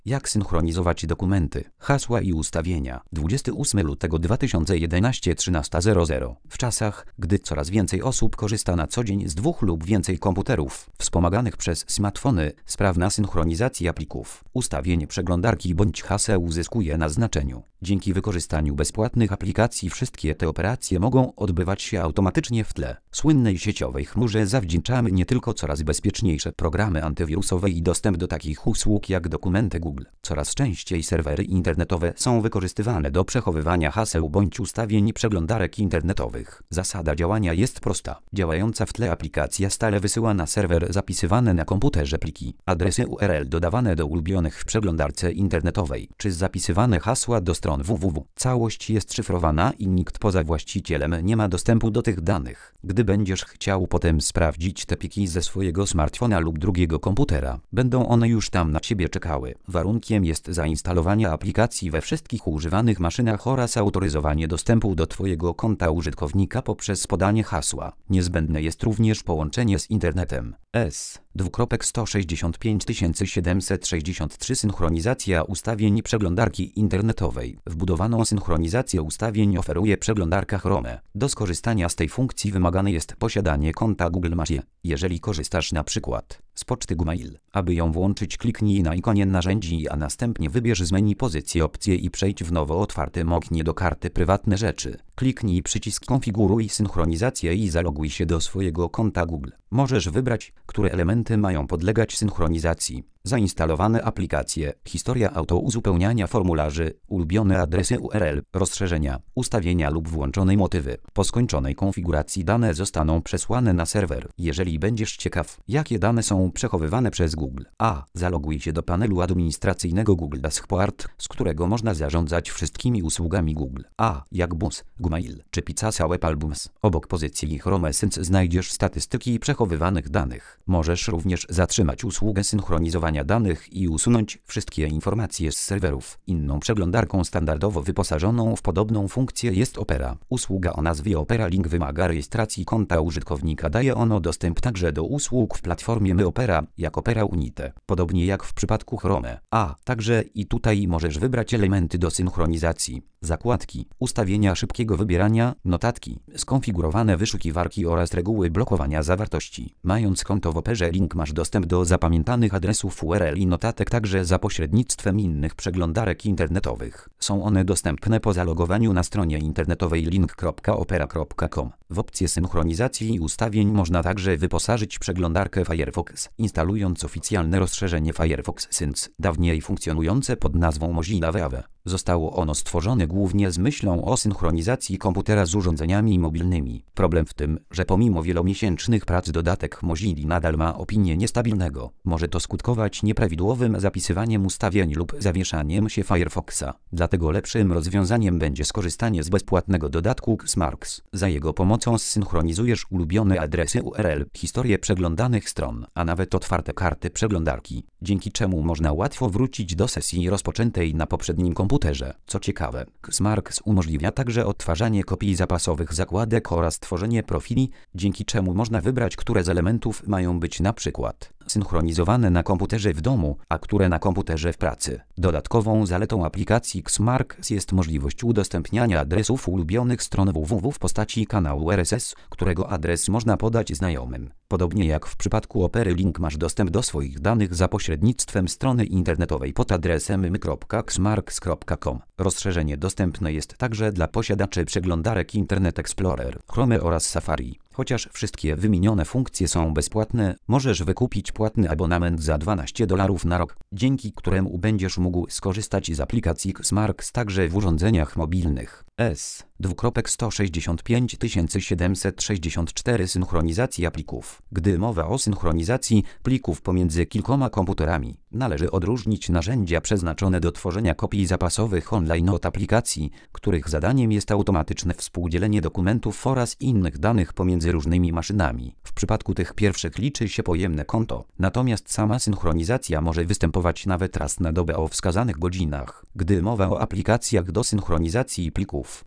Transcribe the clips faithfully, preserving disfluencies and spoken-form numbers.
Jak synchronizować dokumenty, hasła i ustawienia. dwudziestego ósmego lutego dwa tysiące jedenastego trzynasta zero zero. W czasach, gdy coraz więcej osób korzysta na co dzień z dwóch lub więcej komputerów, wspomaganych przez smartfony, sprawna synchronizacja plików, ustawień przeglądarki bądź haseł zyskuje na znaczeniu. Dzięki wykorzystaniu bezpłatnych aplikacji wszystkie te operacje mogą odbywać się automatycznie w tle. Słynnej sieciowej chmurze zawdzięczamy nie tylko coraz bezpieczniejsze programy antywirusowe i dostęp do takich usług jak dokumenty Google. Coraz częściej serwery internetowe są wykorzystywane do przechowywania haseł bądź ustawień przeglądarek internetowych. Zasada działania jest prosta. Działająca w tle aplikacja stale wysyła na serwer zapisywane na komputerze pliki, adresy U R L dodawane do ulubionych w przeglądarce internetowej, czy zapisywane hasła do stron www. Całość jest szyfrowana i nikt poza właścicielem nie ma dostępu do tych danych. Gdy będziesz chciał potem sprawdzić te pliki ze swojego smartfona lub drugiego komputera, będą one już tam na ciebie czekały. Warunkiem jest zainstalowanie aplikacji we wszystkich używanych maszynach oraz autoryzowanie dostępu do twojego konta użytkownika poprzez podanie hasła. Niezbędne jest również połączenie z internetem. S. sto sześćdziesiąt pięć tysięcy siedemset sześćdziesiąt trzy Synchronizacja ustawień przeglądarki internetowej. Wbudowaną synchronizację ustawień oferuje przeglądarka Chrome. Do skorzystania z tej funkcji wymagane jest posiadanie konta Google Mail. Jeżeli korzystasz na przykład z poczty Gmail, aby ją włączyć, kliknij na ikonie narzędzi, a następnie wybierz z menu pozycję opcję i przejdź w nowo otwartym oknie do karty Prywatne rzeczy. Kliknij przycisk Konfiguruj synchronizację i zaloguj się do swojego konta Google. Możesz wybrać, które elementy mają podlegać synchronizacji. Zainstalowane aplikacje, historia auto-uzupełniania formularzy, ulubione adresy U R L, rozszerzenia, ustawienia lub włączone motywy. Po skończonej konfiguracji dane zostaną przesłane na serwer. Jeżeli będziesz ciekaw, jakie dane są przechowywane przez Google, a. Zaloguj się do panelu administracyjnego Google Dashboard, z którego można zarządzać wszystkimi usługami Google, a. jak Bus, Gmail czy Pizza Web Albums. Obok pozycji Chrome Sync znajdziesz statystyki przechowywanych danych. Możesz również zatrzymać usługę synchronizowania danych i usunąć wszystkie informacje z serwerów. Inną przeglądarką standardowo wyposażoną w podobną funkcję jest Opera. Usługa o nazwie Opera Link wymaga rejestracji konta użytkownika. Daje ono dostęp także do usług w platformie My Opera, jak Opera Unite. Podobnie jak w przypadku Chrome. A także i tutaj możesz wybrać elementy do synchronizacji. Zakładki, ustawienia szybkiego wybierania, notatki, skonfigurowane wyszukiwarki oraz reguły blokowania zawartości. Mając konto w Operze Link masz dostęp do zapamiętanych adresów U R L i notatek także za pośrednictwem innych przeglądarek internetowych. Są one dostępne po zalogowaniu na stronie internetowej link kropka opera kropka com. W opcję synchronizacji i ustawień można także wyposażyć przeglądarkę Firefox, instalując oficjalne rozszerzenie Firefox Sync, dawniej funkcjonujące pod nazwą Mozilla Wave. Zostało ono stworzone głównie z myślą o synchronizacji komputera z urządzeniami mobilnymi. Problem w tym, że pomimo wielomiesięcznych prac dodatek Mozilla nadal ma opinię niestabilnego. Może to skutkować nieprawidłowym zapisywaniem ustawień lub zawieszaniem się Firefoxa. Dlatego lepszym rozwiązaniem będzie skorzystanie z bezpłatnego dodatku Xmarks. Za jego pomocą zsynchronizujesz ulubione adresy U R L, historię przeglądanych stron, a nawet otwarte karty przeglądarki, dzięki czemu można łatwo wrócić do sesji rozpoczętej na poprzednim komputerze. Co ciekawe, Xmarks umożliwia także odtwarzanie kopii zapasowych zakładek oraz tworzenie profili, dzięki czemu można wybrać, które z elementów mają być na przykład synchronizowane na komputerze w domu, a które na komputerze w pracy. Dodatkową zaletą aplikacji Xmarks jest możliwość udostępniania adresów ulubionych stron www w postaci kanału R S S, którego adres można podać znajomym. Podobnie jak w przypadku Opery Link masz dostęp do swoich danych za pośrednictwem strony internetowej pod adresem my kropka xmarks kropka com. Rozszerzenie dostępne jest także dla posiadaczy przeglądarek Internet Explorer, Chrome oraz Safari. Chociaż wszystkie wymienione funkcje są bezpłatne, możesz wykupić płatny abonament za dwanaście dolarów na rok, dzięki któremu będziesz mógł skorzystać z aplikacji Xmarks także w urządzeniach mobilnych. S. sto sześćdziesiąt pięć tysięcy siedemset sześćdziesiąt cztery Synchronizacja plików. Gdy mowa o synchronizacji plików pomiędzy kilkoma komputerami, należy odróżnić narzędzia przeznaczone do tworzenia kopii zapasowych online od aplikacji, których zadaniem jest automatyczne współdzielenie dokumentów oraz innych danych pomiędzy różnymi maszynami. W przypadku tych pierwszych liczy się pojemne konto, natomiast sama synchronizacja może występować nawet raz na dobę o wskazanych godzinach. Gdy mowa o aplikacjach do synchronizacji plików, wgrywanie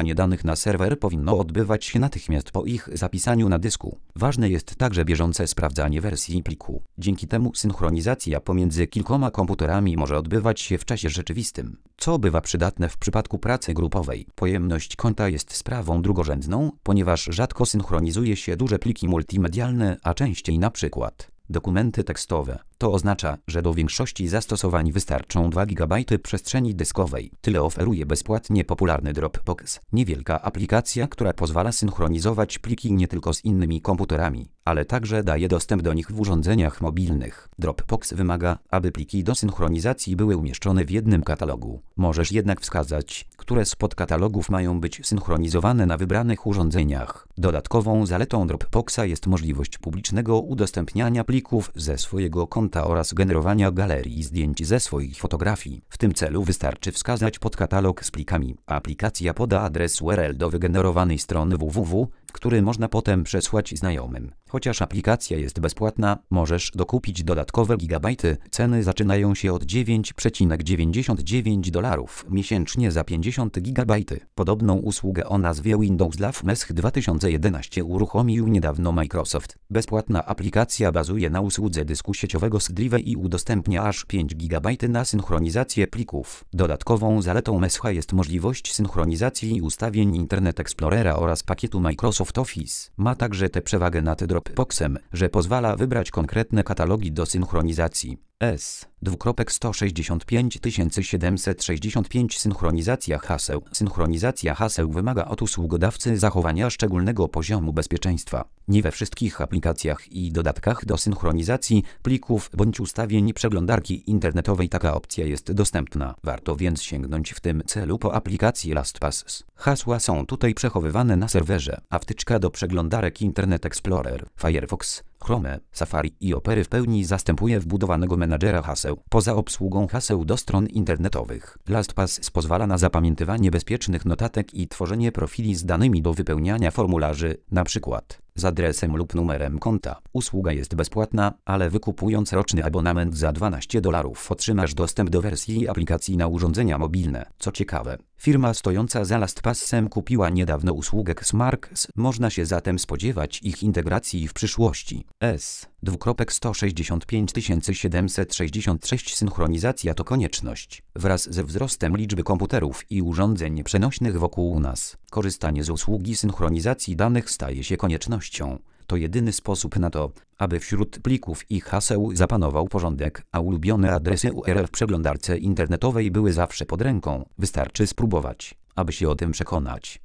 przekazywanie danych na serwer powinno odbywać się natychmiast po ich zapisaniu na dysku. Ważne jest także bieżące sprawdzanie wersji pliku. Dzięki temu synchronizacja pomiędzy kilkoma komputerami może odbywać się w czasie rzeczywistym, co bywa przydatne w przypadku pracy grupowej. Pojemność konta jest sprawą drugorzędną, ponieważ rzadko synchronizuje się duże pliki multimedialne, a częściej na przykład dokumenty tekstowe. To oznacza, że do większości zastosowań wystarczą dwa gigabajty przestrzeni dyskowej. Tyle oferuje bezpłatnie popularny Dropbox. Niewielka aplikacja, która pozwala synchronizować pliki nie tylko z innymi komputerami, ale także daje dostęp do nich w urządzeniach mobilnych. Dropbox wymaga, aby pliki do synchronizacji były umieszczone w jednym katalogu. Możesz jednak wskazać, które z podkatalogów mają być synchronizowane na wybranych urządzeniach. Dodatkową zaletą Dropboxa jest możliwość publicznego udostępniania plików ze swojego konta oraz generowania galerii zdjęć ze swoich fotografii. W tym celu wystarczy wskazać podkatalog z plikami. Aplikacja poda adres U R L do wygenerowanej strony www, który można potem przesłać znajomym. Chociaż aplikacja jest bezpłatna, możesz dokupić dodatkowe gigabajty. Ceny zaczynają się od dziewięć przecinek dziewięćdziesiąt dziewięć dolarów miesięcznie za pięćdziesiąt gigabajtów. Podobną usługę o nazwie Windows Live Mesh dwa tysiące jedenaście uruchomił niedawno Microsoft. Bezpłatna aplikacja bazuje na usłudze dysku sieciowego S Drive i udostępnia aż pięć gigabajtów na synchronizację plików. Dodatkową zaletą Mesha jest możliwość synchronizacji ustawień Internet Explorera oraz pakietu Microsoft Office. Ma także tę przewagę nad Dropboxem, że pozwala wybrać konkretne katalogi do synchronizacji. S. sto sześćdziesiąt pięć tysięcy siedemset sześćdziesiąt pięć Synchronizacja haseł. Synchronizacja haseł wymaga od usługodawcy zachowania szczególnego poziomu bezpieczeństwa. Nie we wszystkich aplikacjach i dodatkach do synchronizacji plików bądź ustawień przeglądarki internetowej taka opcja jest dostępna. Warto więc sięgnąć w tym celu po aplikację LastPass. Hasła są tutaj przechowywane na serwerze, a wtyczka do przeglądarek Internet Explorer, Firefox, Chrome, Safari i Opery w pełni zastępuje wbudowanego menadżera haseł. Poza obsługą haseł do stron internetowych, LastPass pozwala na zapamiętywanie bezpiecznych notatek i tworzenie profili z danymi do wypełniania formularzy, np. z adresem lub numerem konta. Usługa jest bezpłatna, ale wykupując roczny abonament za dwanaście dolarów otrzymasz dostęp do wersji aplikacji na urządzenia mobilne. Co ciekawe, firma stojąca za LastPassem kupiła niedawno usługę Xmarks, można się zatem spodziewać ich integracji w przyszłości. S. sto sześćdziesiąt pięć tysięcy siedemset sześćdziesiąt sześć Synchronizacja to konieczność. Wraz ze wzrostem liczby komputerów i urządzeń przenośnych wokół nas, korzystanie z usługi synchronizacji danych staje się koniecznością. To jedyny sposób na to, aby wśród plików i haseł zapanował porządek, a ulubione adresy U R L w przeglądarce internetowej były zawsze pod ręką. Wystarczy spróbować, aby się o tym przekonać.